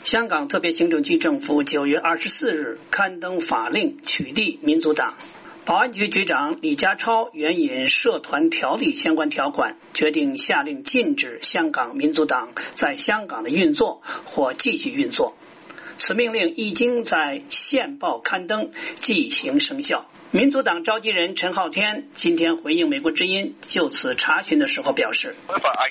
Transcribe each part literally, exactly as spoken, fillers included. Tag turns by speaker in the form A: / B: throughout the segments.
A: 香港特别行政区政府九月二十四日刊登法令取缔民主党。保安局局长李家超援引社团条例相关条款，决定下令禁止香港民主党在香港的运作或继续运作。此命令一经在宪报刊登，即行生效。民主党召集人陈浩天今天回应美国之音就此查询的时候表示，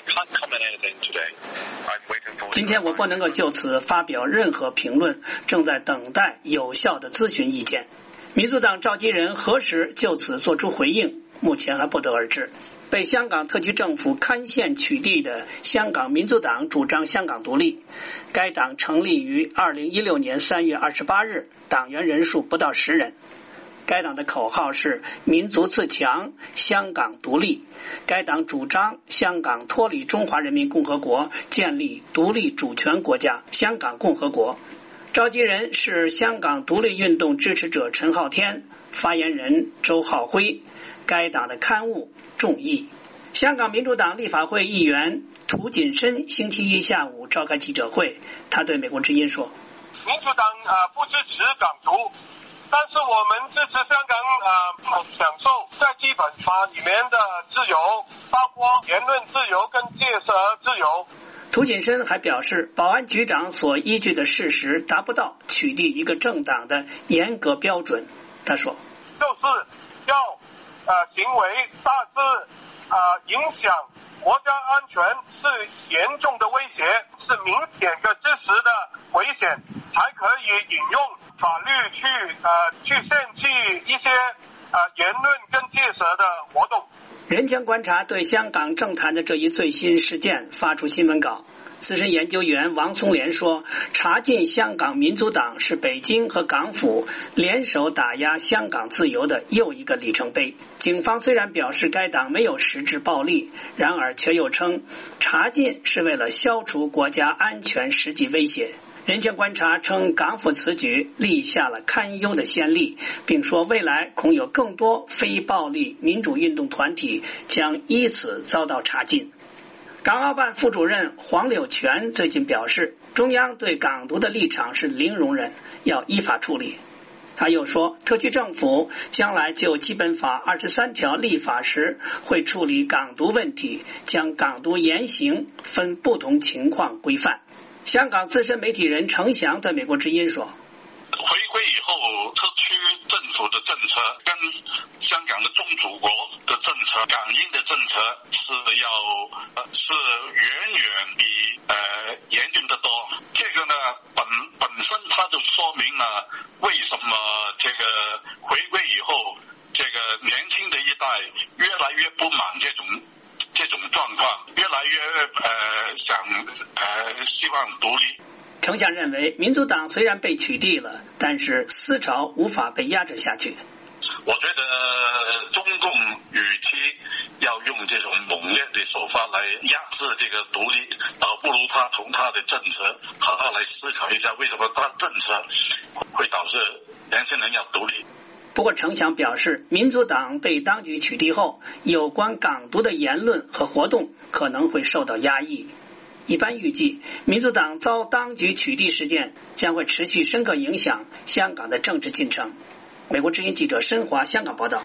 A: 今天我不能够就此发表任何评论，正在等待有效的咨询意见。民主党召集人何时就此作出回应，目前还不得而知。被香港特区政府刊宪取缔的香港民主党主张香港独立，该党成立于二零一六年三月二十八日，党员人数不到十人。该党的口号是民族自强，香港独立。该党主张香港脱离中华人民共和国，建立独立主权国家香港共和国。召集人是香港独立运动支持者陈浩天，发言人周浩辉。该党的刊物众议。香港民主党立法会议员涂谨申星期一下午召开记者会，他对美国之音说，
B: 民主党、呃、不支持港独，但是我们支持香港、呃、享受在基本法里面的自由，包括言论自由跟介绍自由。
A: 涂谨申还表示，保安局长所依据的事实达不到取缔一个政党的严格标准。他说，
B: 就是要呃行为大致呃影响国家安全，是严重的威胁，是明显的事实的危险，才可以引用法律去呃去限制一些呃言论跟介绍的活动。
A: 人权观察对香港政坛的这一最新事件发出新闻稿。资深研究员王松莲说，查禁香港民主党是北京和港府联手打压香港自由的又一个里程碑。警方虽然表示该党没有实质暴力，然而却又称查禁是为了消除国家安全实际威胁。人权观察称，港府此举立下了堪忧的先例，并说未来恐有更多非暴力民主运动团体将依此遭到查禁。港澳办副主任黄柳权最近表示，中央对港独的立场是零容忍，要依法处理。他又说，特区政府将来就基本法二十三条立法时会处理港独问题，将港独言行分不同情况规范。香港资深媒体人程翔对美国之音说，
C: 回归以后，特区政府的政策跟香港的宗主国的政策、港英的政策是要是远远比呃严峻得多。这个呢，本本身它就说明了为什么这个回归以后，这个年轻的一代越来越不满这种这种状况，越来越呃想呃希望独立。
A: 程翔认为，民主党虽然被取缔了，但是思潮无法被压制下去。
C: 我觉得中共与其要用这种猛烈的手法来压制这个独立，倒不如他从他的政策好好来思考一下，为什么他政策会导致年轻人要独立。
A: 不过程翔表示，民主党被当局取缔后，有关港独的言论和活动可能会受到压抑。一般预计，民主党遭当局取缔事件将会持续深刻影响香港的政治进程。美国之音记者申华香港报道。